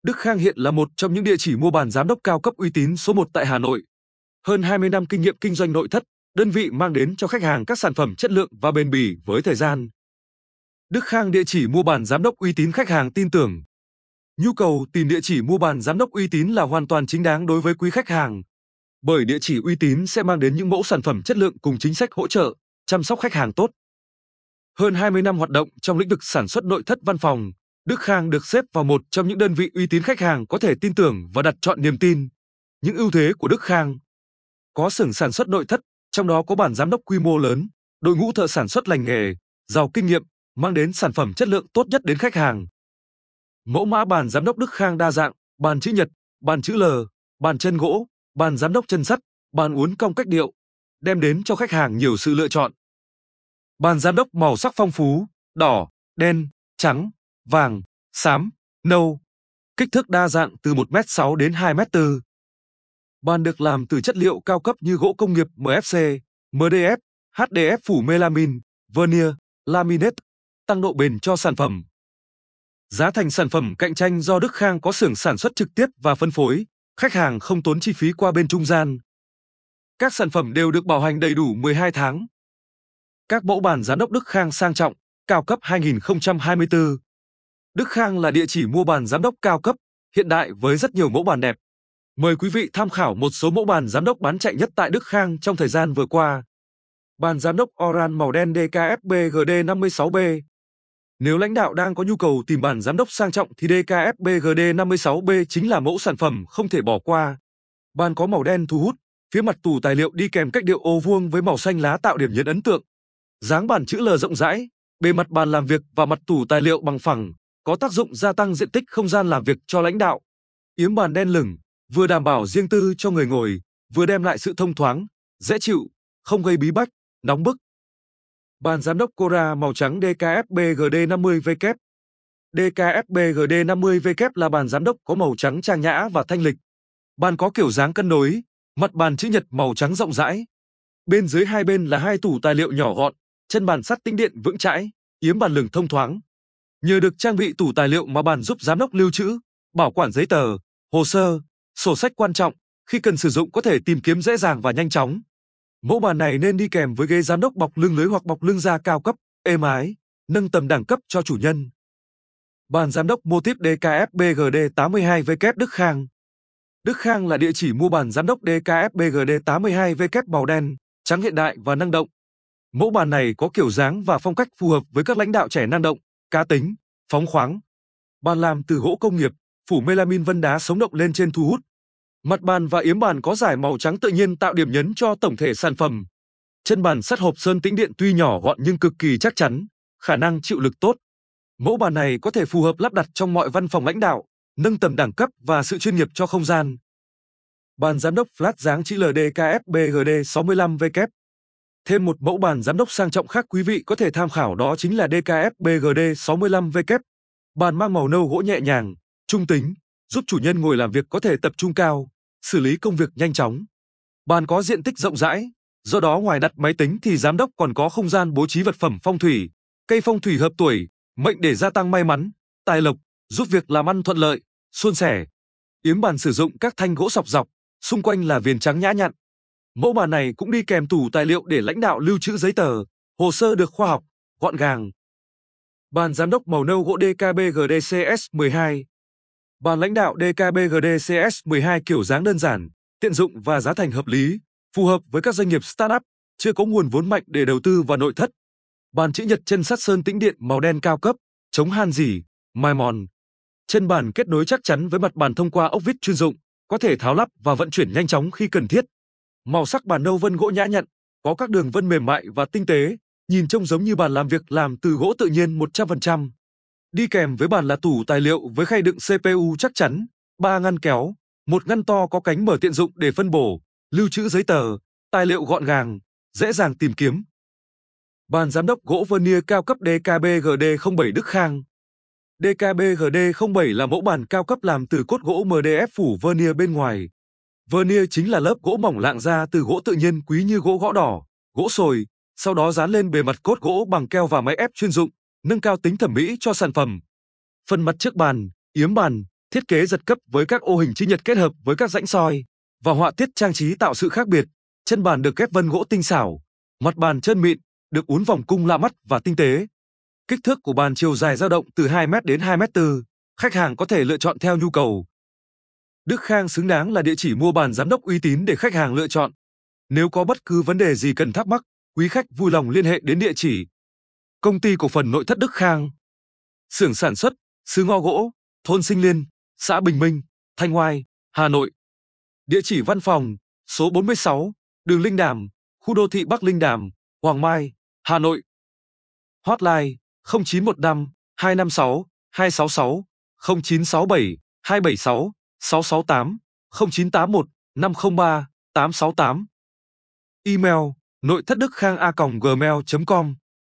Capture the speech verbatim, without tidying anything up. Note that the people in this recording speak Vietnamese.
Đức Khang hiện là một trong những địa chỉ mua bàn giám đốc cao cấp uy tín số một tại Hà Nội. Hơn hai mươi năm kinh nghiệm kinh doanh nội thất, đơn vị mang đến cho khách hàng các sản phẩm chất lượng và bền bỉ với thời gian. Đức Khang địa chỉ mua bàn giám đốc uy tín, khách hàng tin tưởng. Nhu cầu tìm địa chỉ mua bàn giám đốc uy tín là hoàn toàn chính đáng đối với quý khách hàng. Bởi địa chỉ uy tín sẽ mang đến những mẫu sản phẩm chất lượng cùng chính sách hỗ trợ, chăm sóc khách hàng tốt. Hơn hai mươi năm hoạt động trong lĩnh vực sản xuất nội thất văn phòng, Đức Khang được xếp vào một trong những đơn vị uy tín khách hàng có thể tin tưởng và đặt trọn niềm tin. Những ưu thế của Đức Khang: có xưởng sản xuất nội thất, trong đó có bàn giám đốc quy mô lớn, đội ngũ thợ sản xuất lành nghề, giàu kinh nghiệm, mang đến sản phẩm chất lượng tốt nhất đến khách hàng. Mẫu mã bàn giám đốc Đức Khang đa dạng, bàn chữ nhật, bàn chữ L, bàn chân gỗ, bàn giám đốc chân sắt, bàn uốn cong cách điệu, đem đến cho khách hàng nhiều sự lựa chọn. Bàn giám đốc màu sắc phong phú, đỏ, đen, trắng, vàng, xám, nâu. Kích thước đa dạng từ một mét sáu đến hai mét bốn. Bàn được làm từ chất liệu cao cấp như gỗ công nghiệp M F C, M D F, H D F phủ melamin, vernier, laminate, tăng độ bền cho sản phẩm. Giá thành sản phẩm cạnh tranh do Đức Khang có xưởng sản xuất trực tiếp và phân phối, khách hàng không tốn chi phí qua bên trung gian. Các sản phẩm đều được bảo hành đầy đủ mười hai tháng. Các mẫu bàn giám đốc Đức Khang sang trọng, cao cấp hai nghìn không trăm hai mươi tư. Đức Khang là địa chỉ mua bàn giám đốc cao cấp, hiện đại với rất nhiều mẫu bàn đẹp. Mời quý vị tham khảo một số mẫu bàn giám đốc bán chạy nhất tại Đức Khang trong thời gian vừa qua. Bàn giám đốc Oran màu đen D K F B G D năm mươi sáu B. Nếu lãnh đạo đang có nhu cầu tìm bàn giám đốc sang trọng thì D K F B G D năm mươi sáu B chính là mẫu sản phẩm không thể bỏ qua. Bàn có màu đen thu hút, phía mặt tủ tài liệu đi kèm cách điệu ô vuông với màu xanh lá tạo điểm nhấn ấn tượng. Dáng bàn chữ L rộng rãi, bề mặt bàn làm việc và mặt tủ tài liệu bằng phẳng, có tác dụng gia tăng diện tích không gian làm việc cho lãnh đạo. Yếm bàn đen lửng, vừa đảm bảo riêng tư cho người ngồi, vừa đem lại sự thông thoáng, dễ chịu, không gây bí bách, nóng bức. Bàn giám đốc Cora màu trắng D K F B G D năm mươi W. D K F B G D năm mươi W là bàn giám đốc có màu trắng trang nhã và thanh lịch. Bàn có kiểu dáng cân đối, mặt bàn chữ nhật màu trắng rộng rãi. Bên dưới hai bên là hai tủ tài liệu nhỏ gọn, chân bàn sắt tĩnh điện vững chãi, yếm bàn lửng thông thoáng. Nhờ được trang bị tủ tài liệu mà bàn giúp giám đốc lưu trữ, bảo quản giấy tờ, hồ sơ, sổ sách quan trọng, khi cần sử dụng có thể tìm kiếm dễ dàng và nhanh chóng. Mẫu bàn này nên đi kèm với ghế giám đốc bọc lưng lưới hoặc bọc lưng da cao cấp, êm ái, nâng tầm đẳng cấp cho chủ nhân. Bàn giám đốc mô típ D K F B G D tám mươi hai W Đức Khang. Đức Khang là địa chỉ mua bàn giám đốc D K F B G D tám mươi hai W màu đen, trắng hiện đại và năng động. Mẫu bàn này có kiểu dáng và phong cách phù hợp với các lãnh đạo trẻ năng động, cá tính, phóng khoáng. Bàn làm từ gỗ công nghiệp, phủ melamin vân đá sống động lên trên thu hút. Mặt bàn và yếm bàn có dải màu trắng tự nhiên tạo điểm nhấn cho tổng thể sản phẩm. Chân bàn sắt hộp sơn tĩnh điện tuy nhỏ gọn nhưng cực kỳ chắc chắn, khả năng chịu lực tốt. Mẫu bàn này có thể phù hợp lắp đặt trong mọi văn phòng lãnh đạo, nâng tầm đẳng cấp và sự chuyên nghiệp cho không gian. Bàn giám đốc flat dáng chữ L D K F B G D sáu mươi lăm W. Thêm một mẫu bàn giám đốc sang trọng khác quý vị có thể tham khảo đó chính là D K F B G D sáu mươi lăm W. Bàn mang màu nâu gỗ nhẹ nhàng, trung tính, giúp chủ nhân ngồi làm việc có thể tập trung cao, xử lý công việc nhanh chóng. Bàn có diện tích rộng rãi, do đó ngoài đặt máy tính thì giám đốc còn có không gian bố trí vật phẩm phong thủy, cây phong thủy hợp tuổi, mệnh để gia tăng may mắn, tài lộc, giúp việc làm ăn thuận lợi, suôn sẻ. Yếm bàn sử dụng các thanh gỗ sọc dọc, xung quanh là viền trắng nhã nhặn. Mẫu bàn này cũng đi kèm tủ tài liệu để lãnh đạo lưu trữ giấy tờ, hồ sơ được khoa học, gọn gàng. Bàn giám đốc màu nâu gỗ D K B G D C S mười hai. Bàn lãnh đạo D K B G D C S mười hai kiểu dáng đơn giản, tiện dụng và giá thành hợp lý, phù hợp với các doanh nghiệp startup, chưa có nguồn vốn mạnh để đầu tư vào nội thất. Bàn chữ nhật chân sắt sơn tĩnh điện màu đen cao cấp, chống han rỉ, mài mòn. Chân bàn kết nối chắc chắn với mặt bàn thông qua ốc vít chuyên dụng, có thể tháo lắp và vận chuyển nhanh chóng khi cần thiết. Màu sắc bàn nâu vân gỗ nhã nhặn, có các đường vân mềm mại và tinh tế, nhìn trông giống như bàn làm việc làm từ gỗ tự nhiên một trăm phần trăm. Đi kèm với bàn là tủ tài liệu với khay đựng C P U chắc chắn, ba ngăn kéo, một ngăn to có cánh mở tiện dụng để phân bổ, lưu trữ giấy tờ, tài liệu gọn gàng, dễ dàng tìm kiếm. Bàn giám đốc gỗ vernier cao cấp D K B G D không bảy Đức Khang. D K B G D không bảy là mẫu bàn cao cấp làm từ cốt gỗ M D F phủ vernier bên ngoài. Vernier chính là lớp gỗ mỏng lạng ra từ gỗ tự nhiên quý như gỗ gõ đỏ, gỗ sồi, sau đó dán lên bề mặt cốt gỗ bằng keo và máy ép chuyên dụng, nâng cao tính thẩm mỹ cho sản phẩm. Phần mặt trước bàn, yếm bàn, Thiết kế giật cấp với các ô hình chữ nhật kết hợp với các rãnh soi và họa tiết trang trí tạo sự khác biệt. Chân bàn được ghép vân gỗ tinh xảo, mặt bàn trơn mịn, được uốn vòng cung lạ mắt và tinh tế. Kích thước của bàn chiều dài dao động từ hai mét đến hai mét bốn, khách hàng có thể lựa chọn theo nhu cầu. Đức Khang xứng đáng là địa chỉ mua bàn giám đốc uy tín để khách hàng lựa chọn. Nếu có bất cứ vấn đề gì cần thắc mắc, quý khách vui lòng liên hệ đến địa chỉ Công ty cổ phần Nội thất Đức Khang. Xưởng sản xuất, xứ ngò gỗ, thôn Sinh Liên, xã Bình Minh, Thanh Oai, Hà Nội. Địa chỉ văn phòng, số bốn mươi sáu, đường Linh Đàm, khu đô thị Bắc Linh Đàm, Hoàng Mai, Hà Nội. Hotline không chín một năm hai năm sáu hai sáu sáu, không chín sáu bảy hai bảy sáu sáu sáu tám, không chín tám một năm không ba tám sáu tám. Email nội thất đức khang a còng gmail chấm com.